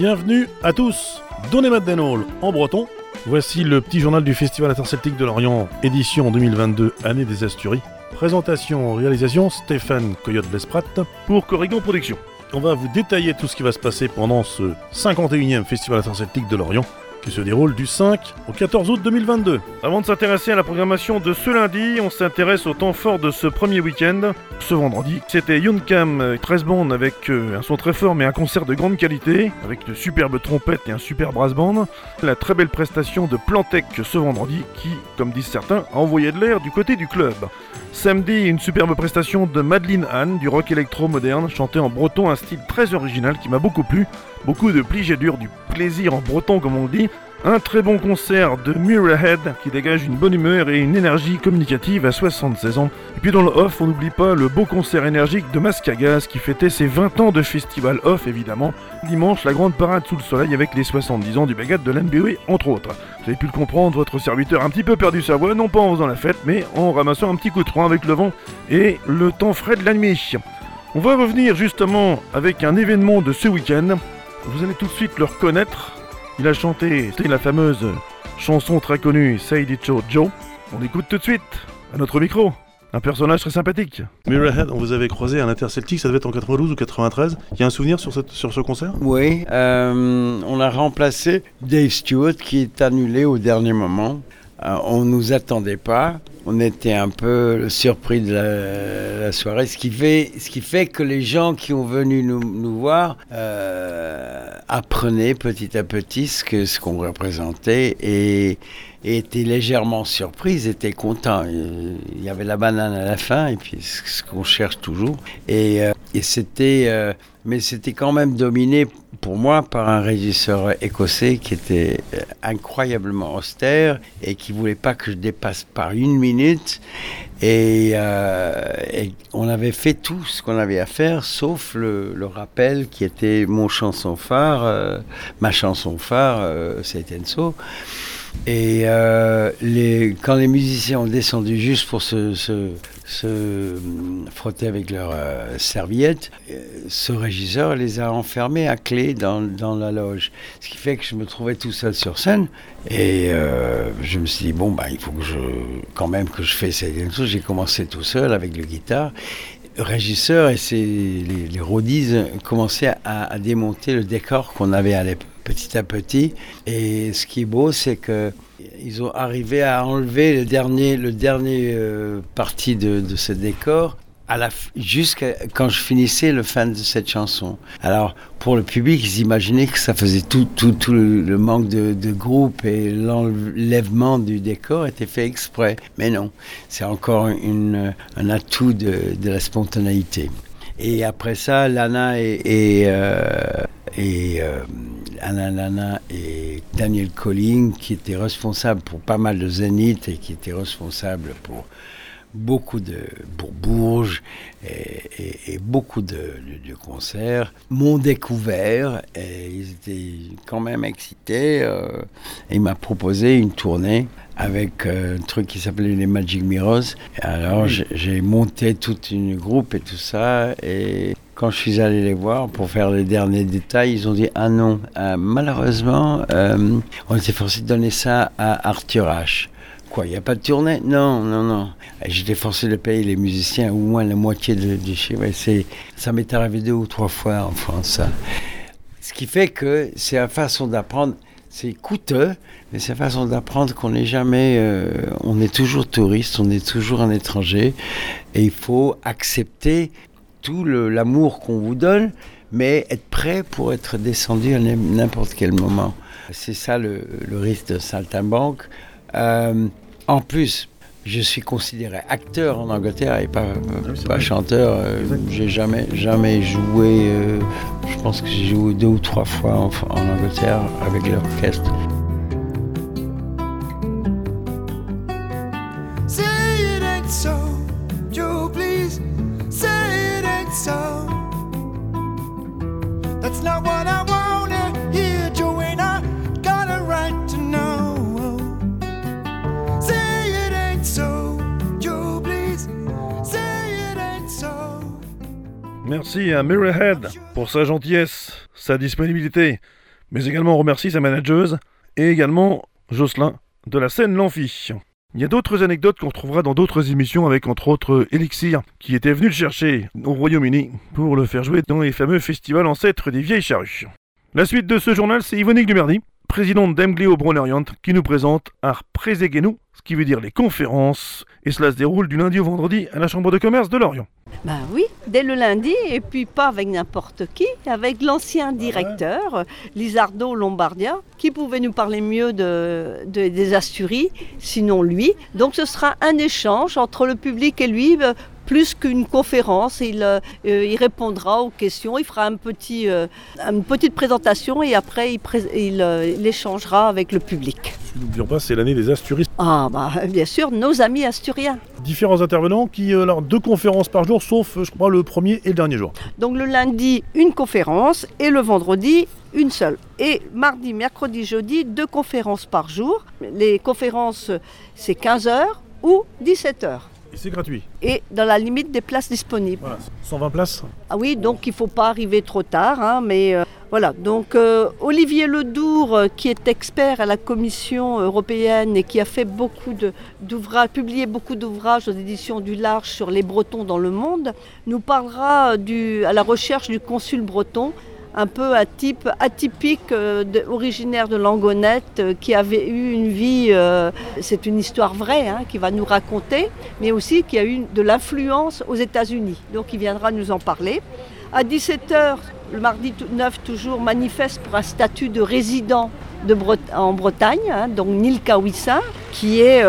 Bienvenue à tous, Donnez-moi Denol en breton. Voici le petit journal du Festival interceltique de Lorient, édition 2022, année des Asturies. Présentation, réalisation, Stéphane Coyote-Besprat pour Corrigan Productions. On va vous détailler tout ce qui va se passer pendant ce 51e Festival interceltique de Lorient, qui se déroule du 5 au 14 août 2022. Avant de s'intéresser à la programmation de ce lundi, on s'intéresse au temps fort de ce premier week-end. Ce vendredi, c'était Yuncam 13 bandes avec un son très fort mais un concert de grande qualité, avec de superbes trompettes et un super brass band. La très belle prestation de Plantec ce vendredi qui, comme disent certains, a envoyé de l'air du côté du club. Samedi, une superbe prestation de Madeleine Anne, du rock électro moderne, chanté en breton, un style très original qui m'a beaucoup plu. Beaucoup de plige et dur, du plaisir en breton comme on le dit. Un très bon concert de Mirrorhead qui dégage une bonne humeur et une énergie communicative à 76 ans. Et puis dans le off, on n'oublie pas le beau concert énergique de Masque à Gaz qui fêtait ses 20 ans de festival off évidemment. Dimanche, la grande parade sous le soleil avec les 70 ans du Bagad de l'NBE entre autres. Vous avez pu le comprendre, votre serviteur a un petit peu perdu sa voix, non pas en faisant la fête, mais en ramassant un petit coup de poing avec le vent et le temps frais de la nuit. On va revenir justement avec un événement de ce week-end. Vous allez tout de suite le reconnaître. Il a chanté la fameuse chanson très connue Say It Joe. On écoute tout de suite à notre micro. Un personnage très sympathique. Mirrorhead, on vous avait croisé à l'Interceltique, ça devait être en 92 ou 93. Il y a un souvenir sur ce concert ? Oui, on a remplacé Dave Stewart qui est annulé au dernier moment. On ne nous attendait pas. On était un peu surpris de la soirée, ce qui fait que les gens qui ont venu nous voir apprenaient petit à petit ce qu'on représentait et étaient légèrement surpris, ils étaient contents. Il y avait la banane à la fin et puis ce qu'on cherche toujours. Mais c'était quand même dominé pour moi par un régisseur écossais qui était incroyablement austère et qui voulait pas que je dépasse par une minute. Et on avait fait tout ce qu'on avait à faire, sauf le rappel qui était ma chanson phare, c'était Enso. Et quand les musiciens ont descendu juste pour se frotter avec leurs serviettes, ce régisseur les a enfermés à clé dans la loge. Ce qui fait que je me trouvais tout seul sur scène et je me suis dit, il faut que je fasse cette chose. J'ai commencé tout seul avec le guitare. Le régisseur et les roadies commençaient à démonter le décor qu'on avait à l'époque, petit à petit. Et ce qui est beau, c'est que ils ont arrivé à enlever le dernier partie de ce décor jusqu'à quand je finissais le fin de cette chanson. Alors pour le public, ils imaginaient que ça faisait tout le manque de groupe et l'enlèvement du décor était fait exprès. Mais non, c'est encore un atout de la spontanéité. Et après ça, Lana et Daniel Colling, qui étaient responsables pour pas mal de Zénith et qui étaient responsables pour beaucoup pour Bourges et beaucoup de concerts, m'ont découvert et ils étaient quand même excités. Et il m'a proposé une tournée avec un truc qui s'appelait les Magic Mirrors. Alors j'ai monté toute une groupe et tout ça et quand je suis allé les voir pour faire les derniers détails, ils ont dit « Ah non, malheureusement, on était forcé de donner ça à Arthur H. » Quoi, il n'y a pas de tournée ? Non. J'étais forcé de payer les musiciens au moins la moitié du chiffre. Ça m'est arrivé 2 ou 3 fois en France. Ça. Ce qui fait que c'est une façon d'apprendre, c'est coûteux, mais c'est une façon d'apprendre qu'on n'est jamais... on est toujours touriste, on est toujours un étranger. Et il faut accepter tout l'amour qu'on vous donne, mais être prêt pour être descendu à n'importe quel moment. C'est ça le risque de saltimbanque. En plus, je suis considéré acteur en Angleterre et pas chanteur. J'ai jamais joué. Je pense que j'ai joué 2 ou 3 fois en Angleterre avec l'orchestre. Say it ain't so, Joe, please. Say it ain't so. That's not what I wanna hear, Joe, and I got a right to know. Merci à Mirrorhead pour sa gentillesse, sa disponibilité. Mais également on remercie sa manageuse et également Jocelyn de la scène L'Amphi. Il y a d'autres anecdotes qu'on retrouvera dans d'autres émissions avec entre autres Elixir qui était venu le chercher au Royaume-Uni pour le faire jouer dans les fameux festivals ancêtres des Vieilles Charrues. La suite de ce journal, c'est Yvonique Dumerdy, présidente d'Emgleo Brunn-Orient, qui nous présente Art Préséguénou, ce qui veut dire les conférences, et cela se déroule du lundi au vendredi à la Chambre de commerce de Lorient. Ben oui, dès le lundi, et puis pas avec n'importe qui, avec l'ancien directeur, Lizardo Lombardia, qui pouvait nous parler mieux des Asturies, sinon lui. Donc ce sera un échange entre le public et lui, plus qu'une conférence. Il répondra aux questions, il fera une petite présentation et après il échangera avec le public. N'oublions pas, c'est l'année des Asturies. Ah bah bien sûr, nos amis asturiens. Différents intervenants qui, alors 2 conférences par jour, sauf je crois le premier et le dernier jour. Donc le lundi, une conférence et le vendredi, une seule. Et mardi, mercredi, jeudi, 2 conférences par jour. Les conférences, c'est 15h ou 17h. Et c'est gratuit. Et dans la limite des places disponibles. Voilà, 120 places. Ah oui, donc il ne faut pas arriver trop tard, mais voilà. Donc Olivier Ledour, qui est expert à la Commission européenne et qui a fait publié beaucoup d'ouvrages aux éditions du Large sur les Bretons dans le monde, nous parlera à la recherche du consul breton, un peu un type atypique, originaire de Langonette, qui avait eu une vie, c'est une histoire vraie, qui va nous raconter, mais aussi qui a eu de l'influence aux États-Unis. Donc il viendra nous en parler. À 17h, le mardi 9 toujours, manifeste pour un statut de résident en Bretagne, donc Neil Kawissin, qui est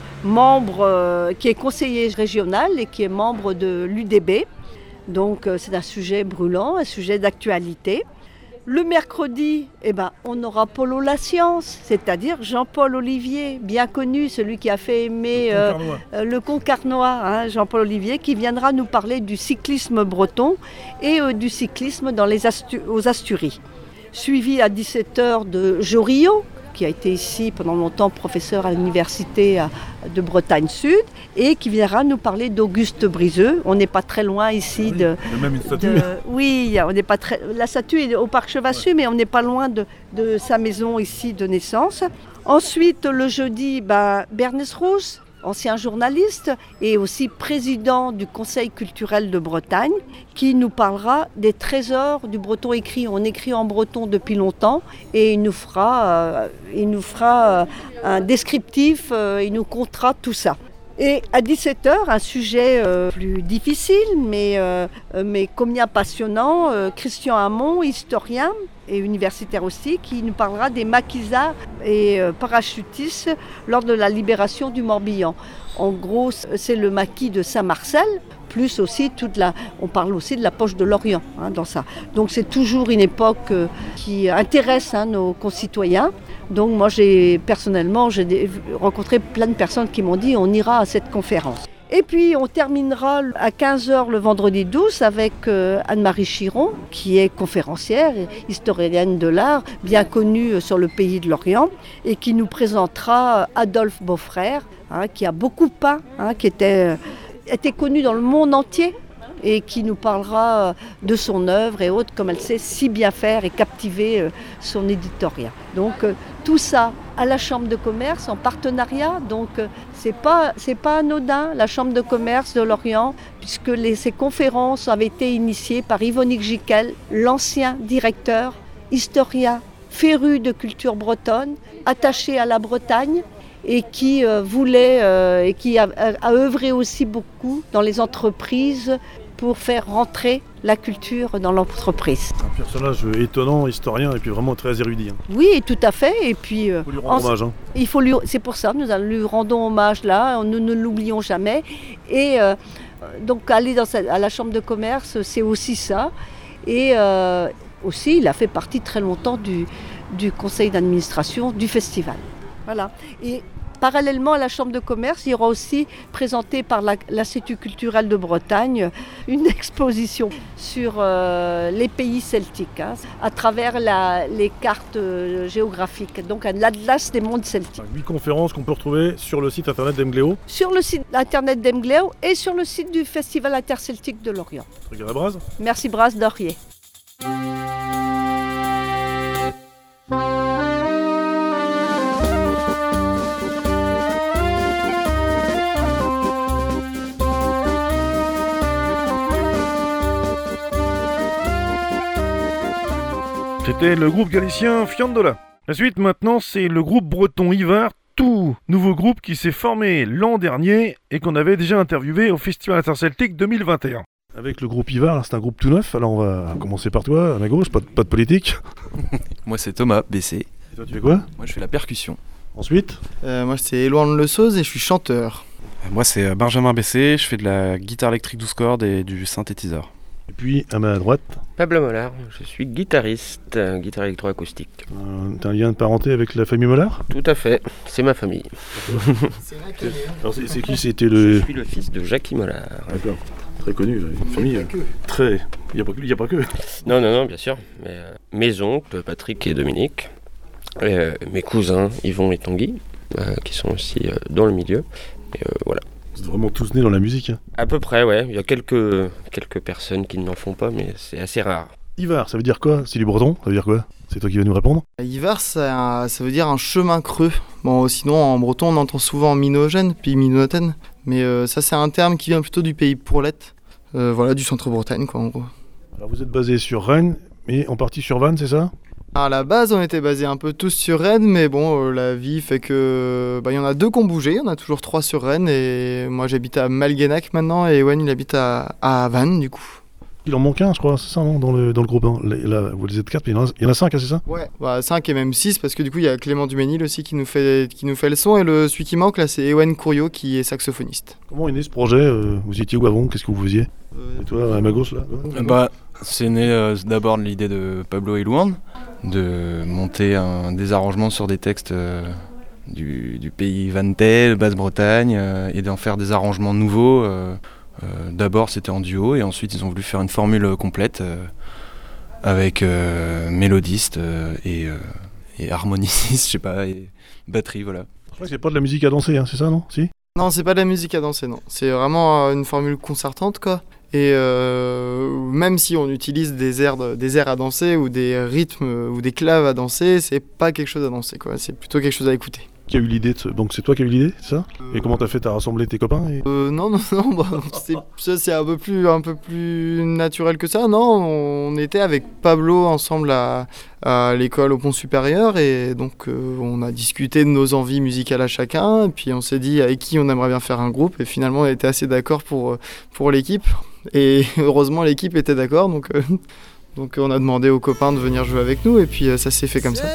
qui est conseiller régional et qui est membre de l'UDB. Donc c'est un sujet brûlant, un sujet d'actualité. Le mercredi, on aura Polo la Science, c'est-à-dire Jean-Paul Olivier, bien connu, celui qui a fait aimer le Concarnois, Jean-Paul Olivier, qui viendra nous parler du cyclisme breton et du cyclisme aux Asturies. Suivi à 17h de Jorio, qui a été ici pendant longtemps professeur à l'université de Bretagne Sud et qui viendra nous parler d'Auguste Briseux. On n'est pas très loin ici de même une statue. Oui, on n'est pas très. La statue est au parc Chevassus, mais on n'est pas loin de sa maison ici de naissance. Ensuite, le jeudi, Bernès Rousse, ancien journaliste et aussi président du Conseil culturel de Bretagne, qui nous parlera des trésors du breton écrit. On écrit en breton depuis longtemps et il nous fera un descriptif, il nous contera tout ça. Et à 17h, un sujet plus difficile, mais combien passionnant, Christian Hamon, historien et universitaire aussi, qui nous parlera des maquisards et parachutistes lors de la libération du Morbihan. En gros, c'est le maquis de Saint-Marcel, plus aussi on parle aussi de la poche de l'Orient dans ça. Donc c'est toujours une époque qui intéresse nos concitoyens. Donc moi personnellement j'ai rencontré plein de personnes qui m'ont dit on ira à cette conférence. Et puis on terminera à 15h le vendredi 12 avec Anne-Marie Chiron, qui est conférencière, historienne de l'art, bien connue sur le pays de l'Orient, et qui nous présentera Adolphe Beaufrère, qui a beaucoup peint, qui était connu dans le monde entier, et qui nous parlera de son œuvre et autres, comme elle sait si bien faire et captiver son éditoriat. Donc tout ça à la Chambre de commerce en partenariat, donc c'est pas anodin, la Chambre de commerce de Lorient, puisque ces conférences avaient été initiées par Yvonique Jiquel, l'ancien directeur, historien, féru de culture bretonne, attaché à la Bretagne, et qui voulait et qui a œuvré aussi beaucoup dans les entreprises pour faire rentrer la culture dans l'entreprise. Un personnage étonnant, historien et puis vraiment très érudit. Oui, tout à fait. Et puis, il faut lui rendre hommage. C'est pour ça que nous lui rendons hommage là, nous ne l'oublions jamais. Et donc aller à la Chambre de commerce, c'est aussi ça. Et aussi, il a fait partie très longtemps du conseil d'administration du festival. Voilà. Et parallèlement à la Chambre de commerce, il y aura aussi présenté par l'Institut culturel de Bretagne une exposition sur les pays celtiques, à travers les cartes géographiques, donc l'Atlas des mondes celtiques. 8 conférences qu'on peut retrouver sur le site internet d'Emgleo. Sur le site internet d'Emgleo et sur le site du Festival interceltique de Lorient. Regarde Braz. Merci Braz Dorier. C'était le groupe galicien Fiandola. La suite maintenant, c'est le groupe breton Ivar, tout nouveau groupe qui s'est formé l'an dernier et qu'on avait déjà interviewé au Festival Interceltique 2021. Avec le groupe Ivar, là, c'est un groupe tout neuf, alors on va commencer par toi, à ma gauche, pas de politique. Moi c'est Thomas, BC. Et toi tu fais quoi? Moi je fais la percussion. Ensuite? Moi c'est Éloigne Le Sauze et je suis chanteur. Moi c'est Benjamin Bessé, je fais de la guitare électrique 12 cordes et du synthétiseur. Et puis à ma droite? Pablo Mollard, je suis guitariste, guitare électroacoustique. T'as un lien de parenté avec la famille Mollard? Tout à fait, c'est ma famille. Alors c'est qui? C'était Je suis le fils de Jackie Mollard. D'accord, très connu, une famille très... Il n'y a pas que. Non, bien sûr. Mais, mes oncles, Patrick et Dominique, et, mes cousins Yvon et Tanguy, qui sont aussi dans le milieu. Et, voilà. Vous êtes vraiment tous nés dans la musique, hein? À peu près, ouais. Il y a quelques personnes qui n'en font pas, mais c'est assez rare. Ivar, ça veut dire quoi? C'est du breton? Ça veut dire quoi? C'est toi qui vas nous répondre? Ivar, ça veut dire un chemin creux. Bon, sinon en breton on entend souvent minogène, puis minotaine. Mais ça c'est un terme qui vient plutôt du pays Pourlette. Voilà, du centre-Bretagne quoi en gros. Alors vous êtes basé sur Rennes, mais en partie sur Vannes, c'est ça? À la base, on était basés un peu tous sur Rennes, mais bon, la vie fait que... y en a 2 qui ont bougé, il y en a toujours 3 sur Rennes, et moi j'habite à Malguenac maintenant, et Ewan il habite à Vannes du coup. Il en manque un, je crois, c'est ça, non, dans le groupe, hein. Là, vous êtes 4, mais il y en a 5, hein, c'est ça? Ouais, 5 et même 6, parce que du coup il y a Clément Duménil aussi qui nous fait le son, et celui qui manque là c'est Ewan Couriot qui est saxophoniste. Comment est né ce projet? Vous étiez où avant? Qu'est-ce que vous faisiez? Et toi, à ma gauche, là? C'est né d'abord de l'idée de Pablo et Louane, de monter des arrangements sur des textes du pays vantais, de Basse-Bretagne, et d'en faire des arrangements nouveaux. D'abord c'était en duo et ensuite ils ont voulu faire une formule complète avec mélodiste et harmoniciste, je sais pas, et batterie, voilà. Je crois que c'est pas de la musique à danser, hein, c'est ça, non? Si? Non, c'est pas de la musique à danser, non. C'est vraiment une formule concertante, quoi. Et même si on utilise des airs à danser ou des rythmes ou des claves à danser, c'est pas quelque chose à danser, quoi. C'est plutôt quelque chose à écouter. Qui a eu l'idée Donc c'est toi qui as eu l'idée, c'est ça? Et comment t'as fait? T'as rassemblé tes copains Non, c'est un peu plus naturel que ça. Non, on était avec Pablo ensemble à l'école au Pont Supérieur et donc on a discuté de nos envies musicales à chacun et puis on s'est dit avec qui on aimerait bien faire un groupe et finalement on était assez d'accord pour l'équipe et heureusement l'équipe était d'accord donc on a demandé aux copains de venir jouer avec nous et puis ça s'est fait comme ça.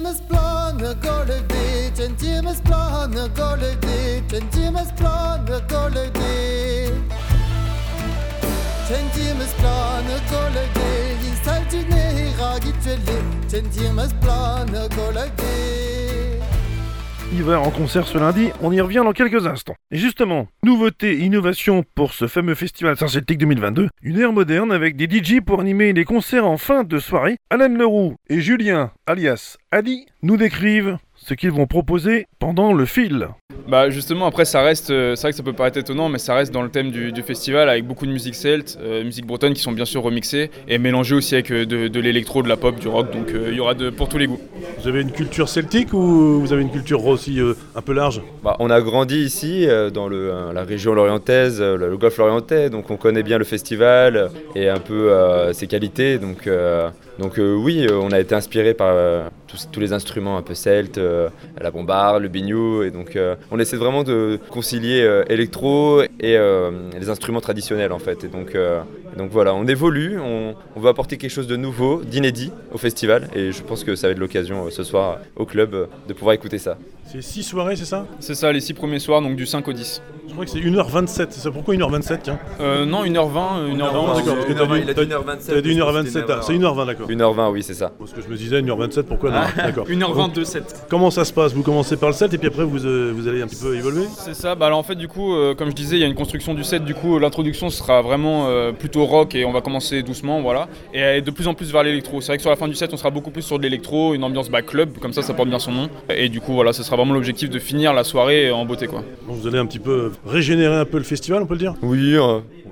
Ivar en concert ce lundi, on y revient dans quelques instants. Et justement, nouveauté, innovation pour ce fameux festival Interceltique 2022, une ère moderne avec des DJ pour animer les concerts en fin de soirée. Alan Leroux et Julien, alias Adi, nous décrivent ce qu'ils vont proposer pendant le fil. Justement, après ça reste, c'est vrai que ça peut paraître étonnant, mais ça reste dans le thème du festival avec beaucoup de musique celte, musique bretonne qui sont bien sûr remixées et mélangées aussi avec de l'électro, de la pop, du rock, donc il y aura pour tous les goûts. Vous avez une culture celtique ou vous avez une culture aussi un peu large? On a grandi ici dans la région lorientaise, le golfe lorientais, donc on connaît bien le festival et un peu ses qualités, donc oui, on a été inspiré par tous les instruments un peu celtes, la bombarde, le biniou, et donc on essaie vraiment de concilier électro et les instruments traditionnels en fait. Et donc voilà, on évolue, on veut apporter quelque chose de nouveau, d'inédit au festival, et je pense que ça va être l'occasion ce soir au club de pouvoir écouter ça. C'est 6 soirées, c'est ça? C'est ça, les 6 premiers soirs, donc du 5 au 10. Je crois que c'est 1h27, c'est ça? Pourquoi 1h27, tiens? Non, 1h20, 1h20. D'accord, il a dit 1h27. T'as dit 1h27, c'est 1h20, d'accord. 1h20, oui, c'est ça. Parce que je me disais 1h27, pourquoi non? D'accord. 1h22, 7. Comment ça se passe? Vous commencez par le set et puis après vous allez un petit peu évoluer? C'est ça, alors en fait du coup, comme je disais, il y a une construction du set, du coup l'introduction sera vraiment plutôt rock et on va commencer doucement, voilà. Et aller de plus en plus vers l'électro. C'est vrai que sur la fin du set, on sera beaucoup plus sur de l'électro, une ambiance club, comme ça porte bien son nom. Et du coup, voilà, ce sera vraiment l'objectif de finir la soirée en beauté, quoi. Donc vous allez un petit peu régénérer un peu le festival, on peut le dire? Oui,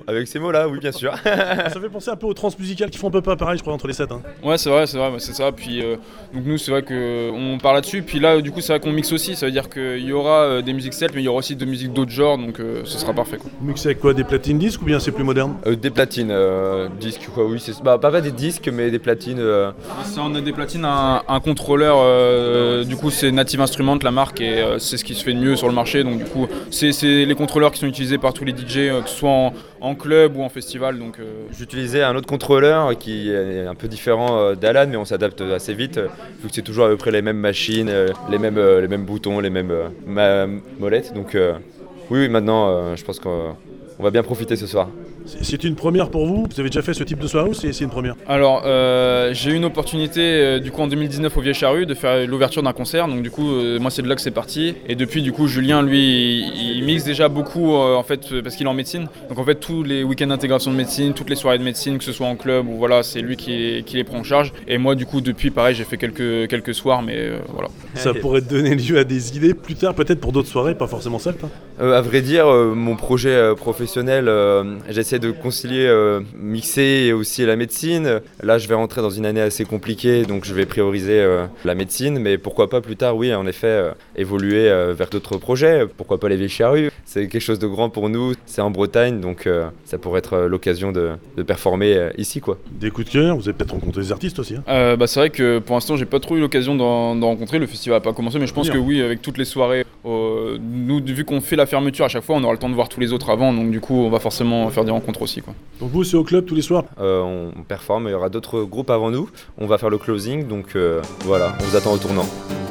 avec ces mots-là, oui, bien sûr. Ça fait penser un peu aux transmusicales qui font un peu pas pareil, je crois, entre les 7. Hein. Ouais, c'est vrai, c'est ça. Puis donc nous, c'est vrai qu'on parle là-dessus. Puis là, du coup, c'est vrai qu'on mixe aussi. Ça veut dire qu'il y aura des musiques celtes, mais il y aura aussi de musiques d'autres genres, donc ce sera parfait. Quoi. Vous mixez avec quoi, des platines disques ou bien c'est plus moderne? Des platines, disques, quoi, oui. Pas des disques, mais des platines. Ça, on a des platines, un contrôleur, du coup, c'est Native Instruments, la marque, et c'est ce qui se fait de mieux sur le marché. Donc, du coup, c'est les contrôleurs qui sont utilisés par tous les DJ, que ce soit en club ou en festival. Donc, J'utilisais un autre contrôleur qui est un peu différent d'Alan, mais on s'adapte assez vite, vu que c'est toujours à peu près les mêmes machines, les mêmes boutons, les mêmes molettes. Donc oui, maintenant, je pense qu'on va bien profiter ce soir. C'est une première pour vous? Vous avez déjà fait ce type de soirée ou c'est une première? Alors, j'ai eu une opportunité du coup en 2019 au Vieille Charrue de faire l'ouverture d'un concert. Donc du coup, moi c'est de là que c'est parti. Et depuis, du coup, Julien, lui, il mixe déjà beaucoup en fait parce qu'il est en médecine. Donc en fait, tous les week-ends d'intégration de médecine, toutes les soirées de médecine, que ce soit en club ou voilà, c'est lui qui les prend en charge. Et moi, du coup, depuis, pareil, j'ai fait quelques soirs, mais voilà. Ça pourrait donner lieu à des idées plus tard, peut-être pour d'autres soirées, pas forcément celtes. À vrai dire, mon projet professionnel, j'essaie de concilier mixer et aussi la médecine. Là, je vais rentrer dans une année assez compliquée, donc je vais prioriser la médecine, mais pourquoi pas plus tard, oui, en effet, évoluer vers d'autres projets. Pourquoi pas les Vieilles Charrues? C'est quelque chose de grand pour nous, c'est en Bretagne, donc ça pourrait être l'occasion de performer ici, quoi. Des coups de cœur, vous avez peut-être rencontré des artistes aussi. C'est vrai que pour l'instant, j'ai pas trop eu l'occasion d'en rencontrer. Le festival n'a pas commencé, mais je pense que oui, avec toutes les soirées, nous, vu qu'on fait la fermeture à chaque fois, on aura le temps de voir tous les autres avant, donc du coup, on va forcément faire des rencontres aussi, quoi. Donc vous, c'est au club tous les soirs? On performe, il y aura d'autres groupes avant nous. On va faire le closing, donc voilà, on vous attend au tournant.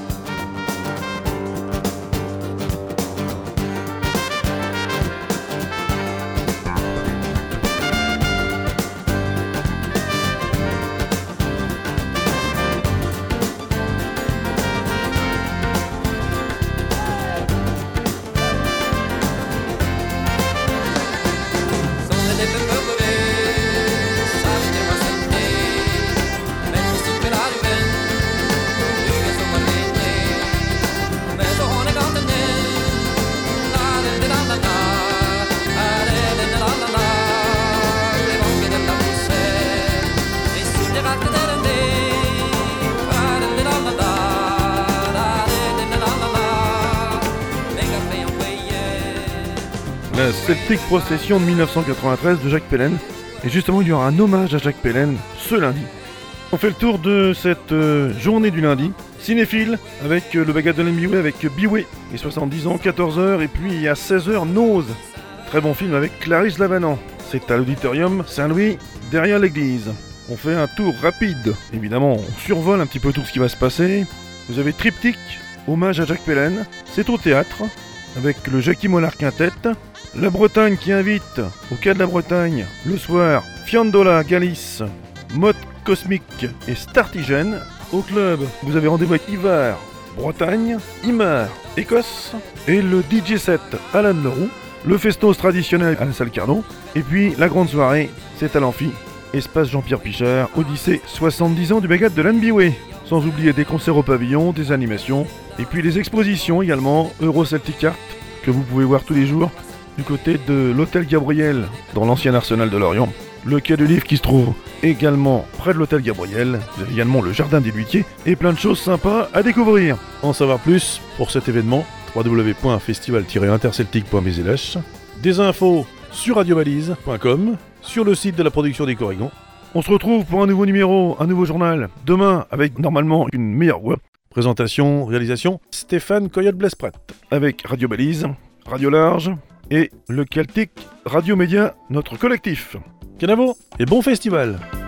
La Celtic Procession de 1993 de Jacques Pellen. Et justement, il y aura un hommage à Jacques Pellen ce lundi. On fait le tour de cette journée du lundi. Cinéphile, avec le bagage de l'NBA, avec Biway, et 70 ans, 14h, et puis à 16h, Nose. Très bon film avec Clarisse Lavanant. C'est à l'auditorium Saint-Louis, derrière l'église. On fait un tour rapide. Évidemment, on survole un petit peu tout ce qui va se passer. Vous avez Triptyque, hommage à Jacques Pellen. C'est au théâtre, avec le Jackie Mollard Quintet. La Bretagne qui invite au Quai de la Bretagne, le soir, Fiandola, Galice, Mode Cosmique et Startigène. Au club, vous avez rendez-vous avec Ivar, Bretagne, Imar, Écosse, et le DJ set Alan Leroux, le festos traditionnel à la salle Carnot, et puis la grande soirée, c'est à l'Amphi, espace Jean-Pierre Pichard, Odyssée, 70 ans du bagage de l'NBA. Sans oublier des concerts au pavillon, des animations, et puis les expositions également, Euro Celtic Art, que vous pouvez voir tous les jours, du côté de l'hôtel Gabriel, dans l'ancien arsenal de Lorient. Le quai du livre qui se trouve également près de l'hôtel Gabriel. Vous avez également le jardin des Lhuitiers et plein de choses sympas à découvrir. En savoir plus pour cet événement, www.festival-interceltic.bzlh. Des infos sur radiobalise.com, sur le site de la production des Corrigans. On se retrouve pour un nouveau numéro, un nouveau journal, demain avec normalement une meilleure voix. Présentation, réalisation, Stéphane Coyote-Blesprat. Avec Radio Balise, Radio Large et le Celtic Radio Média, notre collectif. Canavo et bon festival!